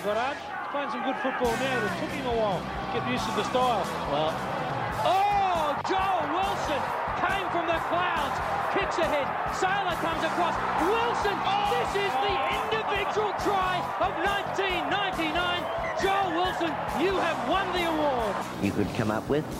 Goddard. He's playing some good football now. It took him a while to get used to the style. Well, oh, Joel Wilson came from the clouds, kicks ahead. Saylor comes across. Wilson, this is the individual try of 1999. Joel Wilson, you have won the award. You could come up with.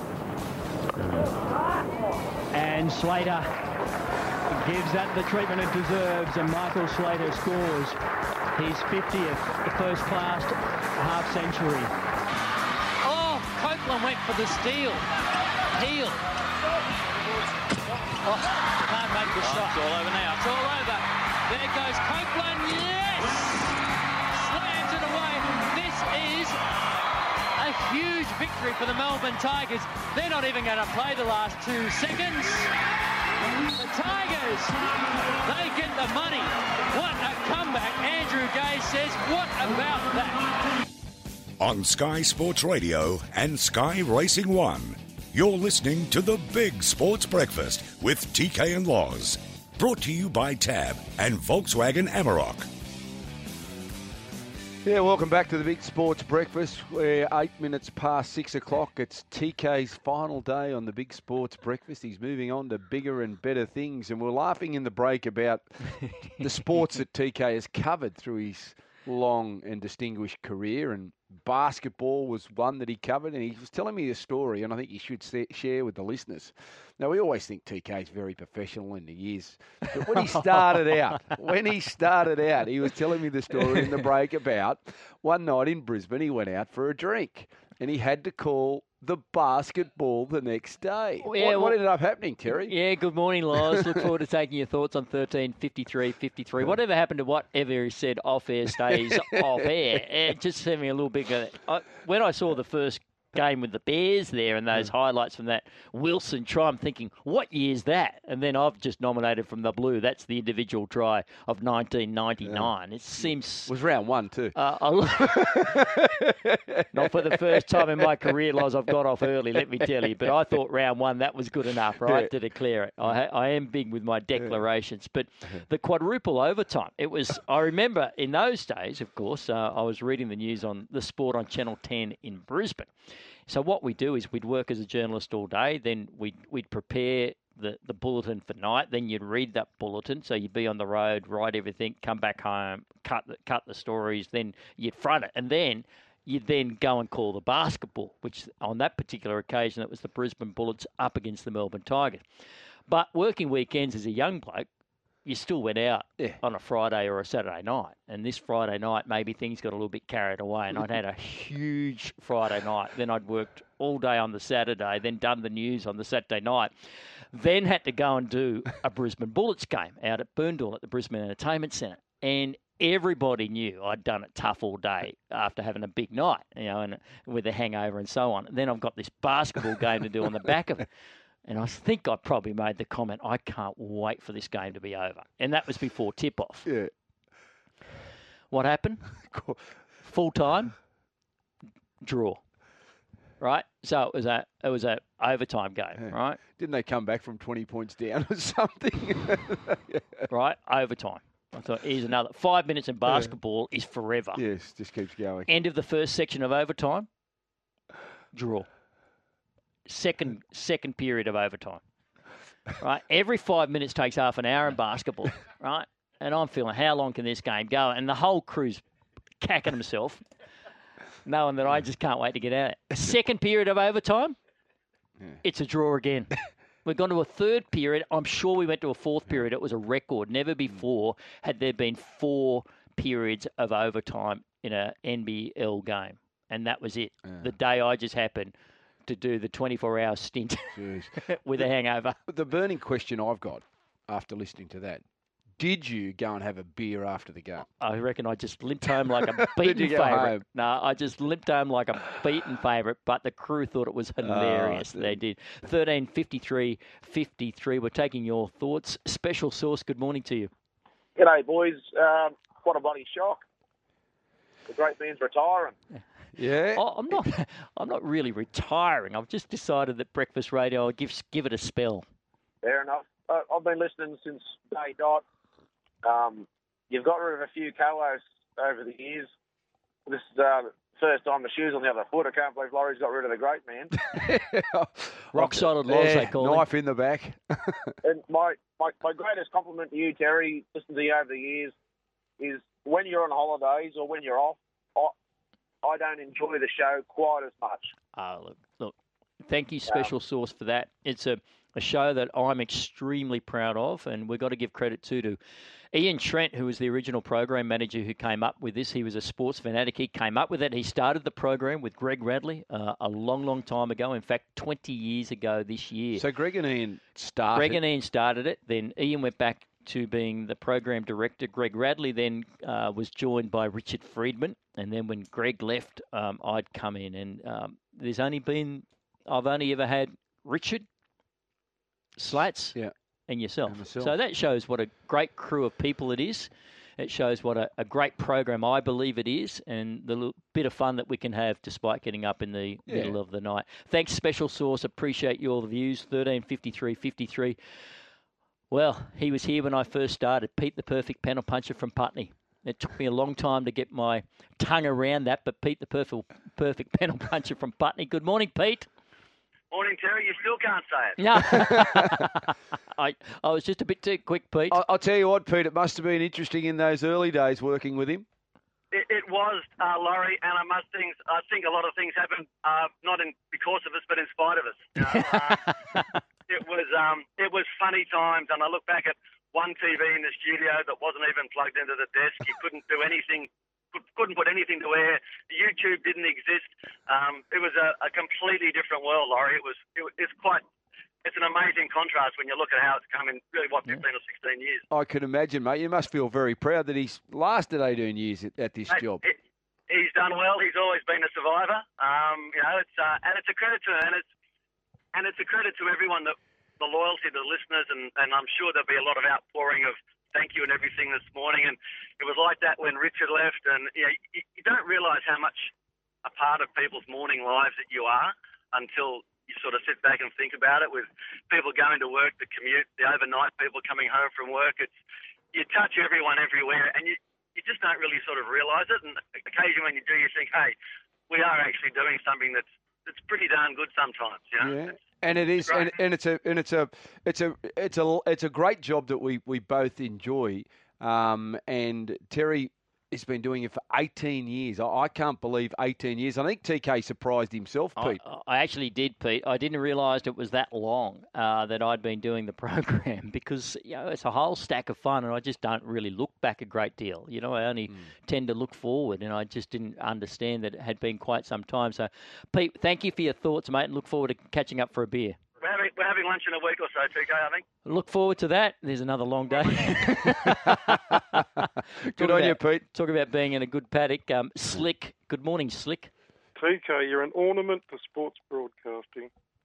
And Slater gives that the treatment it deserves, and Michael Slater scores his 50th first-class half-century. Oh, Copeland went for the steal. Heel. Oh, can't make the shot. It's all over now. It's all over. There goes Copeland. Yes! Slams it away. This is a huge victory for the Melbourne Tigers. They're not even going to play the last 2 seconds. The Tigers, they get the money. What a comeback. Andrew Gay says, what about that? On Sky Sports Radio and Sky Racing 1, you're listening to the Big Sports Breakfast with TK and Loz. Brought to you by Tab and Volkswagen Amarok. Yeah, welcome back to the Big Sports Breakfast. We're 8 minutes past 6 o'clock. It's TK's final day on the Big Sports Breakfast. He's moving on to bigger and better things. And we're laughing in the break about the sports that TK has covered through his long and distinguished career. And basketball was one that he covered. And he was telling me a story, and I think he should share with the listeners. Now, we always think TK is very professional, and he is. But when he started out, he was telling me the story in the break about one night in Brisbane, he went out for a drink, and he had to call the basketball the next day. What ended up happening, Terry? Yeah, good morning, Loz. Look forward to taking your thoughts on 13:53:53. Whatever happened to whatever he said off air stays off air. It just sent me a little bit of... When I saw the first game with the Bears there and those highlights from that Wilson try, I'm thinking, what year's that? And then I've just nominated from the blue. That's the individual try of 1999. It seems... It was round one, too. Not for the first time in my career, Loz, I've got off early, let me tell you. But I thought round one, that was good enough, right, to declare it. I am big with my declarations. But the quadruple overtime, it was... I remember in those days, of course, I was reading the news on the sport on Channel 10 in Brisbane. So what we do is we'd work as a journalist all day, then we'd prepare the bulletin for night, then you'd read that bulletin, so you'd be on the road, write everything, come back home, cut the stories, then you'd front it, and then you'd then go and call the basketball, which on that particular occasion it was the Brisbane Bullets up against the Melbourne Tigers. But working weekends as a young bloke, you still went out on a Friday or a Saturday night. And this Friday night, maybe things got a little bit carried away. And I'd had a huge Friday night. Then I'd worked all day on the Saturday, then done the news on the Saturday night. Then had to go and do a Brisbane Bullets game out at Boondall at the Brisbane Entertainment Centre. And everybody knew I'd done it tough all day after having a big night, and with a hangover and so on. And then I've got this basketball game to do on the back of it. And I think I probably made the comment, I can't wait for this game to be over. And that was before tip-off. Yeah. What happened? Full time, draw. Right? So it was a overtime game, right? Didn't they come back from 20 points down or something? Right? Overtime. I thought, here's another. 5 minutes in basketball is forever. Yes, just keeps going. End of the first section of overtime, draw. Second period of overtime, right? Every 5 minutes takes half an hour in basketball, right? And I'm feeling, how long can this game go? And the whole crew's cacking himself, knowing that I just can't wait to get out. Second period of overtime, it's a draw again. We've gone to a third period. I'm sure we went to a fourth period. It was a record. Never before had there been 4 periods of overtime in an NBL game. And that was it. Yeah. The day I just happened to do the 24-hour stint with a hangover. The burning question I've got after listening to that, did you go and have a beer after the game? I reckon I just limped home like a beaten favourite. No, I just limped home like a beaten favourite, but the crew thought it was hilarious. They did. 13:53:53. We're taking your thoughts. Special Sauce, good morning to you. G'day, boys. What a bloody shock. The great man's retiring. Yeah. Oh, I'm not really retiring. I've just decided that breakfast radio, I'll give it a spell. Fair enough. I've been listening since day dot. You've got rid of a few co-hosts over the years. this is first time the shoe's on the other foot. I can't believe Laurie's got rid of the great man. Rock solid Loz, they call knife in the back. And my greatest compliment to you, Terry, listening to you over the years, is when you're on holidays or when you're off, I don't enjoy the show quite as much. Look. Thank you, Special Sauce, for that. It's a show that I'm extremely proud of, and we've got to give credit to Ian Trent, who was the original program manager who came up with this. He was a sports fanatic. He came up with it. He started the program with Greg Radley a long, long time ago. In fact, 20 years ago this year. So Greg and Ian started. Greg and Ian started it. Then Ian went back to being the program director. Greg Radley then was joined by Richard Friedman, and then when Greg left, I'd come in, and I've only ever had Richard, Slats, and yourself. So that shows what a great crew of people it is. It shows what a great program I believe it is, and the little bit of fun that we can have despite getting up in the middle of the night. Thanks, Special Sauce. Appreciate your views. 1353.53. Well, he was here when I first started. Pete, the perfect panel puncher from Putney. It took me a long time to get my tongue around that, but Pete, the perfect panel puncher from Putney. Good morning, Pete. Morning, Terry. You still can't say it. No. I was just a bit too quick, Pete. I'll tell you what, Pete, it must have been interesting in those early days working with him. It was, Laurie, and I think a lot of things happened not because of us, but in spite of us. You know? It was funny times, and I look back at one TV in the studio that wasn't even plugged into the desk. You couldn't do anything. Couldn't put anything to air. YouTube didn't exist. It was a completely different world, Laurie. It's an amazing contrast when you look at how it's come in really, 15 or 16 years. I can imagine, mate. You must feel very proud that he's lasted 18 years at this job. He's done well. He's always been a survivor. It's a credit to him, and it's a credit to everyone, the loyalty to the listeners, and I'm sure there'll be a lot of outpouring of thank you and everything this morning. And it was like that when Richard left, and you don't realise how much a part of people's morning lives that you are until you sort of sit back and think about it, with people going to work, the commute, the overnight people coming home from work. You touch everyone everywhere, and you just don't really sort of realise it. And occasionally when you do, you think, hey, we are actually doing something that's pretty darn good sometimes. You know? Yeah. And it is, it's a great job that we both enjoy. And Terry has been doing it for 18 years. I can't believe 18 years. I think TK surprised himself, Pete. I actually did, Pete. I didn't realise it was that long that I'd been doing the program, because it's a whole stack of fun, and I just don't really look back a great deal. I only tend to look forward, and I just didn't understand that it had been quite some time. So, Pete, thank you for your thoughts, mate, and look forward to catching up for a beer. We're having lunch in a week or so, TK, I think. Look forward to that. There's another long day. Good on you, Pete. Talk about being in a good paddock. Slick. Good morning, Slick. TK, you're an ornament to sports broadcasting.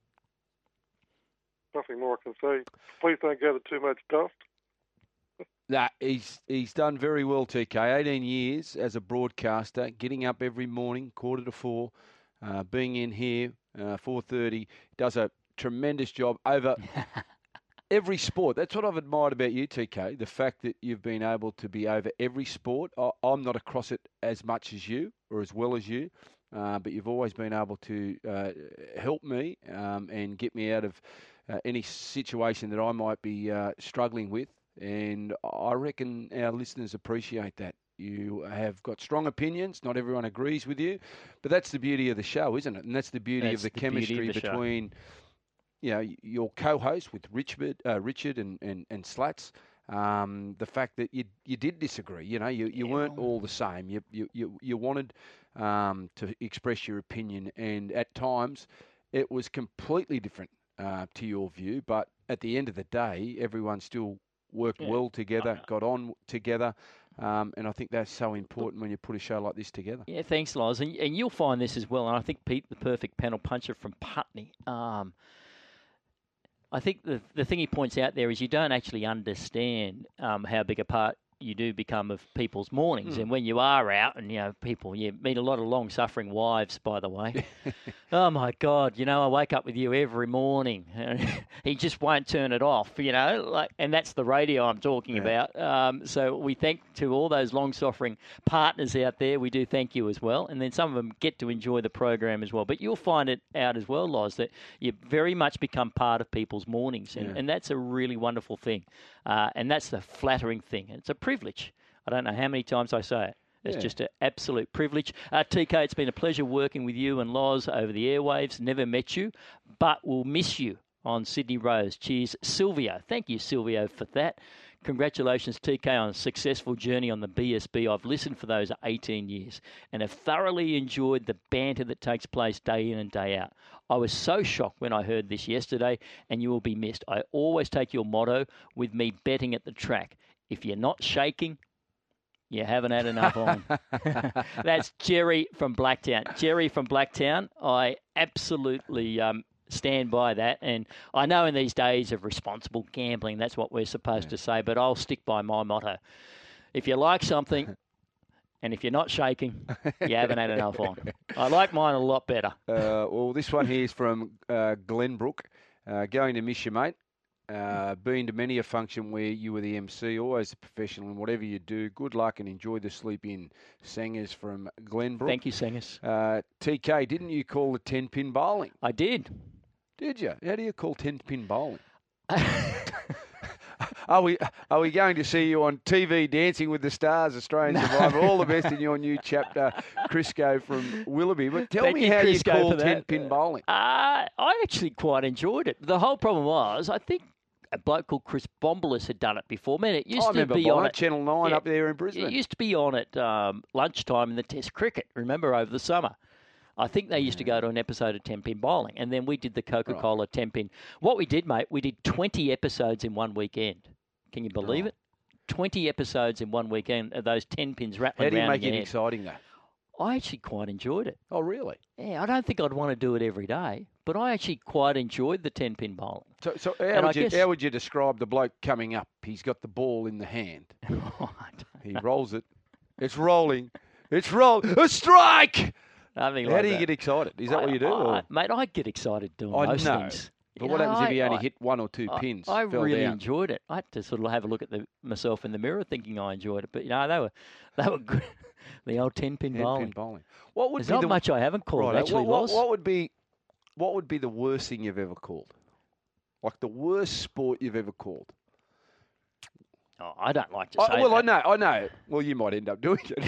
Nothing more I can say. Please don't gather too much dust. Nah, he's done very well, TK. 18 years as a broadcaster, getting up every morning, 3:45, being in here, 4:30. Does a tremendous job over every sport. That's what I've admired about you, TK, the fact that you've been able to be over every sport. I'm not across it as much as you or as well as you, but you've always been able to help me and get me out of any situation that I might be struggling with. And I reckon our listeners appreciate that. You have got strong opinions. Not everyone agrees with you, but that's the beauty of the show, isn't it? And that's the beauty of the chemistry between your co-host with Richard and Slats. The fact that you did disagree. You weren't all the same. You wanted to express your opinion, and at times it was completely different to your view. But at the end of the day, everyone still worked well together, got on together. And I think that's so important when you put a show like this together. Yeah, thanks, Loz. And you'll find this as well. And I think Pete, the perfect panel puncher from Putney, I think the thing he points out there is you don't actually understand how big a part you do become of people's mornings. And when you are out and, people, you meet a lot of long-suffering wives, by the way. Oh, my God, I wake up with you every morning. He just won't turn it off, and that's the radio I'm talking about. So we thank to all those long-suffering partners out there. We do thank you as well. And then some of them get to enjoy the program as well. But you'll find it out as well, Loz, that you very much become part of people's mornings. And that's a really wonderful thing. And that's the flattering thing. It's a privilege. I don't know how many times I say it. It's just an absolute privilege. TK, it's been a pleasure working with you and Loz over the airwaves. Never met you, but we'll miss you on Sydney Rose. Cheers, Silvio. Thank you, Silvio, for that. Congratulations, TK, on a successful journey on the BSB. I've listened for those 18 years and have thoroughly enjoyed the banter that takes place day in and day out. I was so shocked when I heard this yesterday, and you will be missed. I always take your motto with me betting at the track. If you're not shaking, you haven't had enough on. That's Jerry from Blacktown. Jerry from Blacktown, I absolutely stand by that. And I know in these days of responsible gambling, that's what we're supposed to say, but I'll stick by my motto. If you like something and if you're not shaking, you haven't had enough on. I like mine a lot better. Well, this one here is from Glenbrook. Going to miss you, mate. Been to many a function where you were the MC, always a professional in whatever you do. Good luck and enjoy the sleep in. Sangers from Glenbrook. Thank you, Sangers. TK, didn't you call the 10-pin bowling? I did. Did you? How do you call 10-pin bowling? Are we going to see you on TV Dancing with the Stars, Australian Survivor? All the best in your new chapter, Crisco from Willoughby. But tell me how you call 10-pin bowling. I actually quite enjoyed it. The whole problem was, I think a bloke called Chris Bombolis had done it before. Man, it used to be on Channel 9 up there in Brisbane. It used to be on at lunchtime in the Test cricket, remember, over the summer. I think they used to go to an episode of 10-pin bowling, and then we did the Coca-Cola 10-pin. What we did, mate, we did 20 episodes in one weekend. Can you believe it? 20 episodes in one weekend of those 10 pins rattling around. How do you make it exciting, though? I actually quite enjoyed it. Oh, really? Yeah, I don't think I'd want to do it every day, but I actually quite enjoyed the 10-pin bowling. So how would you describe the bloke coming up? He's got the ball in the hand. He rolls it. It's rolling. It's rolling. A strike! How do you get excited? Is that what you do? Mate, I get excited doing most things. But what happens if you only hit one or two pins? I really enjoyed it. I had to sort of have a look at myself in the mirror, thinking I enjoyed it. But they were good. The old 10-pin bowling. There's not much I haven't called. Right, actually, what would be the worst thing you've ever called? Like the worst sport you've ever called? Oh, I don't like to say that. Well, I know. Well, you might end up doing it.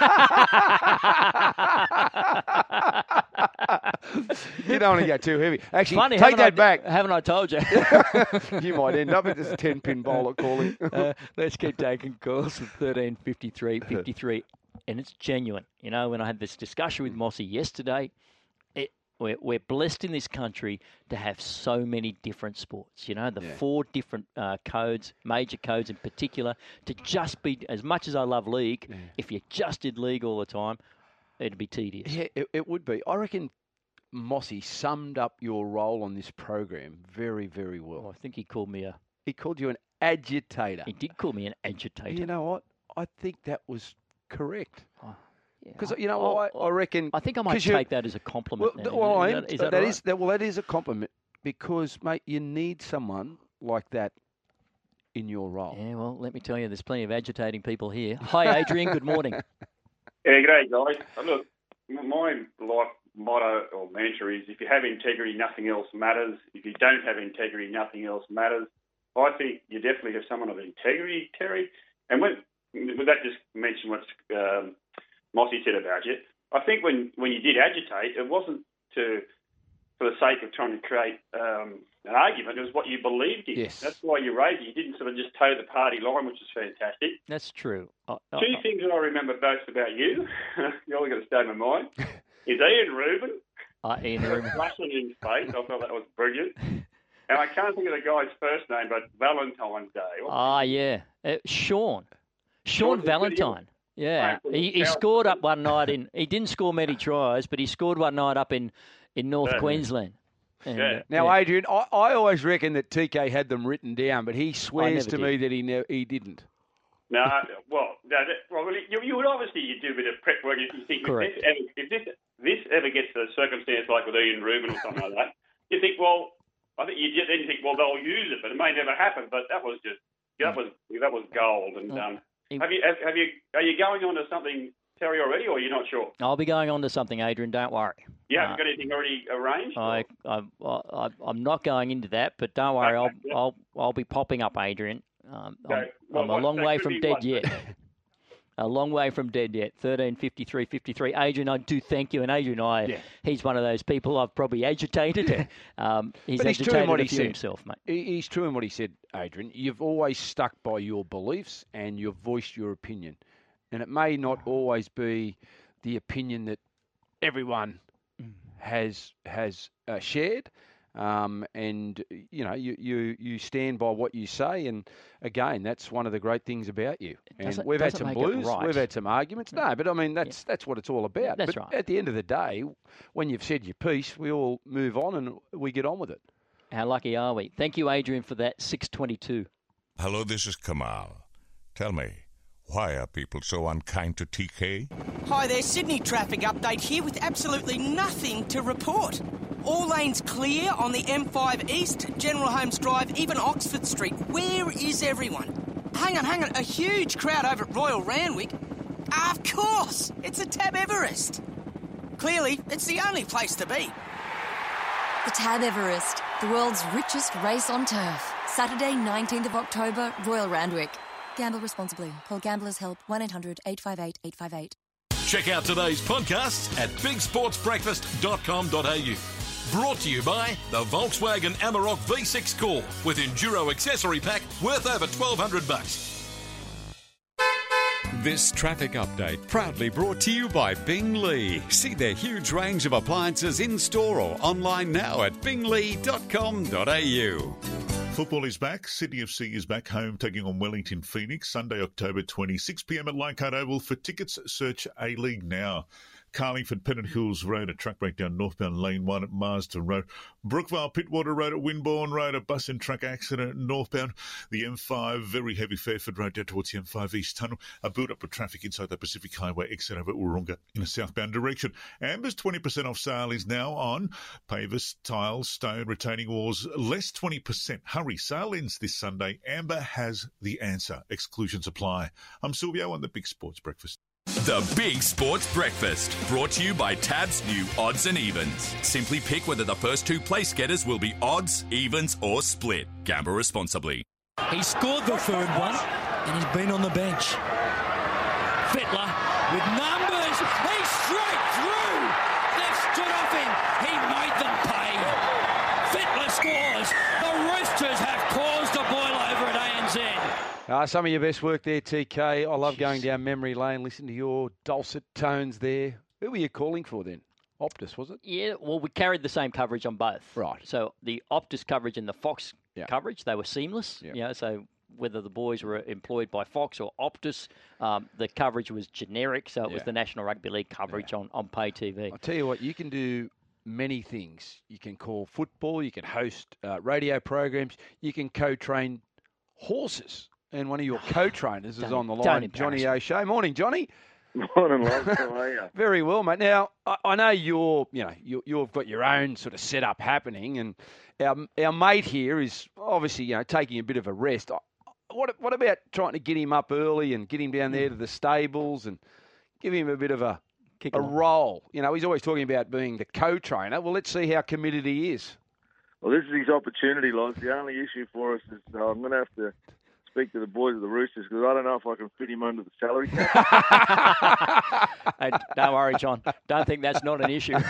You don't want to go too heavy. Actually, funny, take that back. Haven't I told you? You might end up as a 10-pin bowler calling. Let's keep taking calls at 13 53 53. And it's genuine. When I had this discussion with Mossy yesterday, we're blessed in this country to have so many different sports. The 4 different codes, major codes in particular, to just be, as much as I love league, if you just did league all the time, it'd be tedious. Yeah, it would be. I reckon Mossy summed up your role on this program very, very well. I think he called me He called you an agitator. He did call me an agitator. You know what? I think that was correct. Because I reckon. I think I might take that as a compliment. That is a compliment because, mate, you need someone like that in your role. Yeah, well, let me tell you, there's plenty of agitating people here. Hi, Adrian. Good morning. Yeah, g'day, guys. Look, my life motto or mantra is: if you have integrity, nothing else matters. If you don't have integrity, nothing else matters. I think you definitely have someone of integrity, Terry. And when that just mentioned what Mossy said about you, I think when you did agitate, it wasn't for the sake of trying to create an argument. It was what you believed in. Yes. That's why you raised it. You didn't sort of just toe the party line, which is fantastic. That's true. Two things that I remember most about you, you only got to stay in my mind, is Ian Rubin. Ian Rubin. Flashing in face. I thought that was brilliant. And I can't think of the guy's first name, but Valentine's Day. Yeah. Sean Valentine. Yeah. He scored up one night he didn't score many tries, but he scored one night up in North Queensland. And, Now, Adrian, I always reckon that TK had them written down, but he swears to me that he didn't. No, you would obviously do a bit of prep work. You think if this ever gets to a circumstance like with Ian Rubin or something like that, you think, well, I think you then think, well, they'll use it, but it may never happen. But that was gold. And are you going on to something, Terry, already, or are you not sure? I'll be going on to something, Adrian. Don't worry. Yeah, have you got anything already arranged? I'm not going into that, but don't worry. Okay, I'll be popping up, Adrian. I'm a long way from dead yet. A long way from dead yet. 13:53:53. Adrian, I do thank you. And Adrian, he's one of those people I've probably agitated. He's true in what he said himself, mate. He's true in what he said, Adrian. You've always stuck by your beliefs and you've voiced your opinion. And it may not always be the opinion that everyone has shared. And you stand by what you say, and again, that's one of the great things about you. And we've had some blues, we've had some arguments. No, but I mean that's what it's all about. That's but right. At the end of the day, when you've said your piece, we all move on and we get on with it. How lucky are we? Thank you, Adrian, for that. 6:22. Hello, this is Kamal. Tell me, why are people so unkind to TK? Hi there, Sydney traffic update here with absolutely nothing to report. All lanes clear on the M5 East, General Holmes Drive, even Oxford Street. Where is everyone? Hang on. A huge crowd over at Royal Randwick. Of course, it's the Tab Everest. Clearly, it's the only place to be. The Tab Everest, the world's richest race on turf. Saturday, 19th of October, Royal Randwick. Gamble responsibly. Call Gamblers Help 1-800-858-858. Check out today's podcasts at bigsportsbreakfast.com.au. Brought to you by the Volkswagen Amarok V6 Core with Enduro accessory pack worth over $1,200. This traffic update proudly brought to you by Bing Lee. See their huge range of appliances in store or online now at binglee.com.au. Football is back. Sydney FC is back home taking on Wellington Phoenix Sunday, October 26 p.m. at Leichhardt Oval. For tickets, search A-League now. Carlingford, Pennant Hills Road, a track breakdown northbound Lane 1 at Marsden Road. Brookvale, Pittwater Road at Winbourne Road, a bus and truck accident northbound. The M5, very heavy Fairford Road down towards the M5 East Tunnel. A build-up of traffic inside the Pacific Highway exit over at Wahroonga in a southbound direction. Amber's 20% off sale is now on pavers, tiles, stone, retaining walls, less 20%. Hurry, sale ends this Sunday. Amber has the answer. Exclusions apply. I'm Silvio on the Big Sports Breakfast. The Big Sports Breakfast, brought to you by Tab's new Odds and Evens. Simply pick whether the first two place getters will be odds, evens or split. Gamble responsibly. He scored the third one and he's been on the bench. Fittler with numbers. He's straight through. They've stood off him. He made them pay. Fittler scores. The Roosters have caused a boil over at ANZ. Some of your best work there, TK. I love going down memory lane, listening to your dulcet tones there. Who were you calling for then? Optus, was it? Yeah, well, we carried the same coverage on both. Right. So the Optus coverage and the Fox coverage, they were seamless. Yeah. So whether the boys were employed by Fox or Optus, the coverage was generic. So it was the National Rugby League coverage on pay TV. I'll tell you what, you can do many things. You can call football, you can host radio programs, you can co-train horses. And one of your co-trainers is on the line, Johnny O'Shea. Morning, Johnny. Morning, love. How are you? Very well, mate. Now, I know you've got your own sort of setup happening, and our mate here is obviously taking a bit of a rest. What about trying to get him up early and get him down there to the stables and give him a bit of a role? He's always talking about being the co-trainer. Well, let's see how committed he is. Well, this is his opportunity, Loz. The only issue for us is I'm going to have to speak to the boys of the Roosters because I don't know if I can fit him under the salary cap. Hey, don't worry, John. Don't think that's not an issue.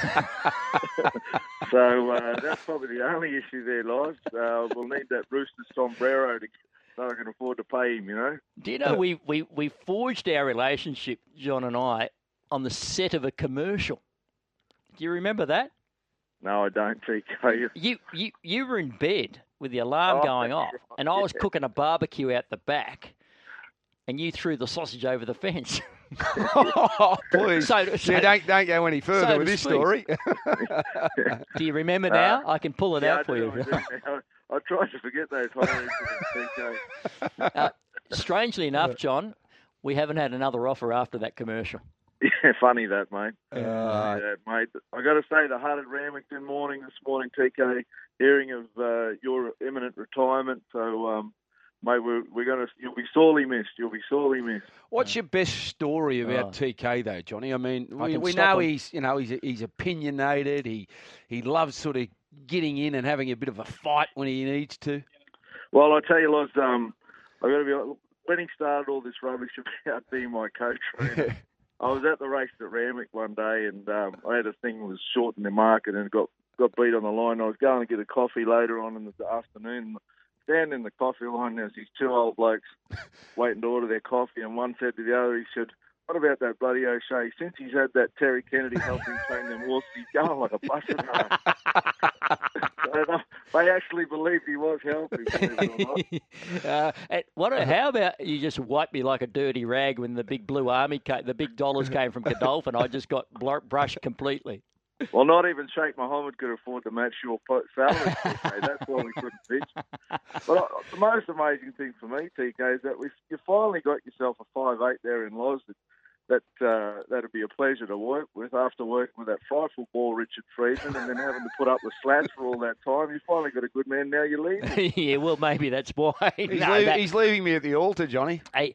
So that's probably the only issue there, Loz. We'll need that Roosters sombrero so I can afford to pay him, Do you know we forged our relationship, John and I, on the set of a commercial. Do you remember that? No, I don't, TK. You were in bed with the alarm going off, and I was cooking a barbecue out the back, and you threw the sausage over the fence. Please. So don't go any further with this story. Do you remember now? I can pull it out for you. I tried to forget those holidays, TK. strangely enough, John, we haven't had another offer after that commercial. Yeah, funny that, mate. Yeah, mate. I got to say, the hut at Ramwickton morning this morning, TK, hearing of your imminent retirement. So, mate, you'll be sorely missed. You'll be sorely missed. What's your best story about TK though, Johnny? I mean, we know he's opinionated. He loves sort of getting in and having a bit of a fight when he needs to. Well, I tell you, Loz, I got to be when he started all this rubbish about being my co-trainer. I was at the race at Randwick one day, and I had a thing that was short in the market and got beat on the line. I was going to get a coffee later on in the afternoon. Standing in the coffee line, there's these two old blokes waiting to order their coffee, and one said to the other, he said, "What about that bloody O'Shea? Since he's had that Terry Kennedy helping train them horses, he's going like a bus and They actually believed he was helping. How about you just wipe me like a dirty rag when the big blue army came, the big dollars came from Godolphin? I just got brushed completely. Well, not even Sheikh Mohammed could afford to match your salary, TK. That's why we couldn't pitch. But the most amazing thing for me, TK, is that you finally got yourself a 5'8" there in Loz. That'd be a pleasure to work with after working with that frightful ball, Richard Friedman, and then having to put up with slats for all that time. You finally got a good man. Now you're leaving. Yeah, well, maybe that's why. He's leaving me at the altar, Johnny. Hey,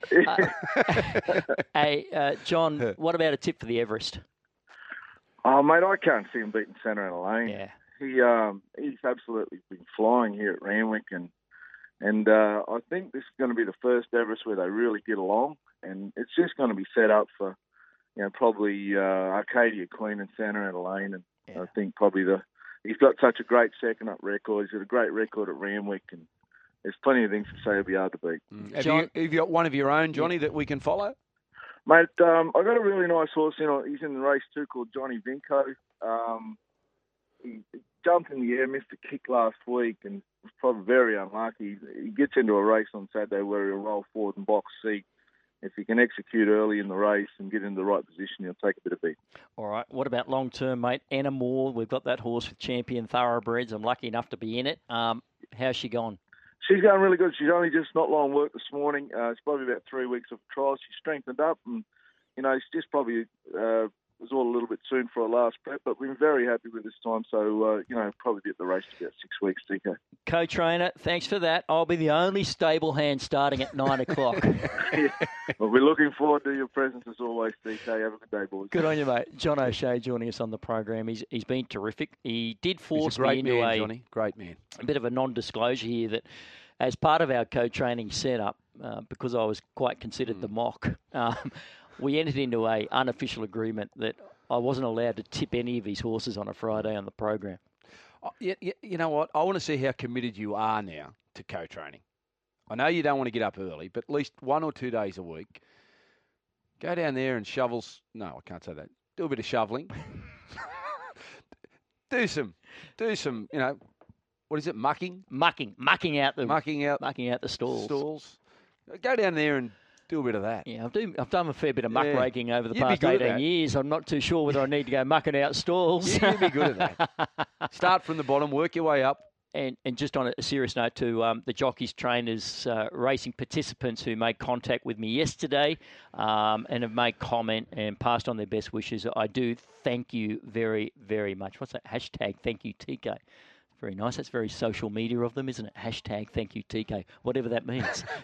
John, what about a tip for the Everest? Oh, mate, I can't see him beating Centre and Lane. Yeah. He's absolutely been flying here at Randwick, and I think this is going to be the first Everest where they really get along, and it's just going to be set up for, probably Arcadia Queen and Centre and Lane, and I think probably he's got such a great second-up record. He's got a great record at Randwick, and there's plenty of things to say he'll be hard to beat. Have you got one of your own, Johnny, that we can follow? Mate, I got a really nice horse. He's in the race too, called Johnny Vinco. He jumped in the air, missed a kick last week, and was probably very unlucky. He gets into a race on Saturday where he'll roll forward and box C. If he can execute early in the race and get in the right position, he'll take a bit of beat. All right. What about long term, mate? Anna Moore, we've got that horse with Champion Thoroughbreds. I'm lucky enough to be in it. How's she gone? She's going really good. She's only just not long work this morning. It's probably about 3 weeks of trials. She's strengthened up, and she's just probably was all a little bit soon for her last prep, but we're very happy with this time. So probably be at the race in about 6 weeks, TK. Co-trainer, thanks for that. I'll be the only stable hand starting at 9 o'clock. Yeah. Well, we're looking forward to your presence as always, TK. Have a good day, boys. Good on you, mate. John O'Shea joining us on the program. He's been terrific. He did force me into great man. A bit of a non-disclosure here that as part of our co-training setup, because I was quite considered the mock, we entered into an unofficial agreement that I wasn't allowed to tip any of his horses on a Friday on the program. You know what? I want to see how committed you are now to co-training. I know you don't want to get up early, but at least 1 or 2 days a week, go down there and shovels. No, I can't say that. Do a bit of shoveling. do some. What is it? Mucking out the stalls. Go down there and do a bit of that. Yeah, I've done a fair bit of muck raking over the past 18 years. I'm not too sure whether I need to go mucking out stalls. You'd be good at that. Start from the bottom, work your way up. And just on a serious note to the jockeys, trainers, racing participants who made contact with me yesterday and have made comment and passed on their best wishes, I do thank you very, very much. What's that? Hashtag thank you, TK. Very nice. That's very social media of them, isn't it? Hashtag thank you, TK. Whatever that means.